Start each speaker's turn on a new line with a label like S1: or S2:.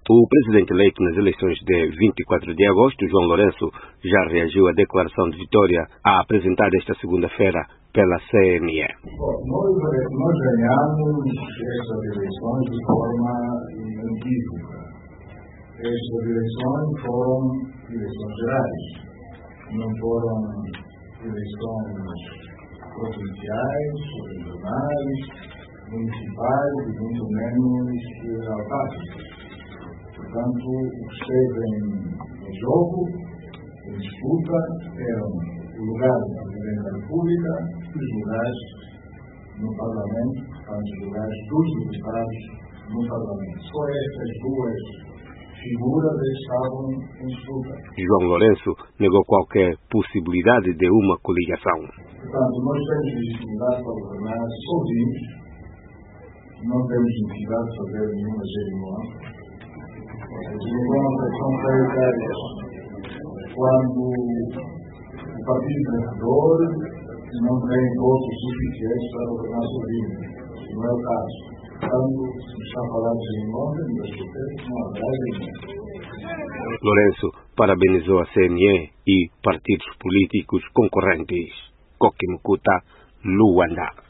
S1: O presidente eleito nas eleições de 24 de agosto, João Lourenço, já reagiu à declaração de vitória apresentada esta segunda-feira pela CNE.
S2: Nós ganhamos estas eleições de forma inequívoca. Estas eleições foram eleições gerais, não foram eleições provinciais, regionais, municipais e muito menos autárquicas. Portanto, o que esteve em jogo, em disputa, eram o lugar do Presidente da República e os lugares no Parlamento, portanto, os lugares dos deputados no Parlamento. Só estas duas figuras estavam em disputa.
S1: João Lourenço negou qualquer possibilidade de uma coligação.
S2: Portanto, nós temos legitimidade para governar sozinhos, não temos necessidade de fazer nenhuma geringonça. As geringonças são prioritárias quando o partido vencedor não tem votos suficientes para governar sozinho. Não é o caso. Quando se está a falar de geringonça, não haverá geringonça.
S1: Lourenço parabenizou a CNE e partidos políticos concorrentes. Coquimucuta, Luanda.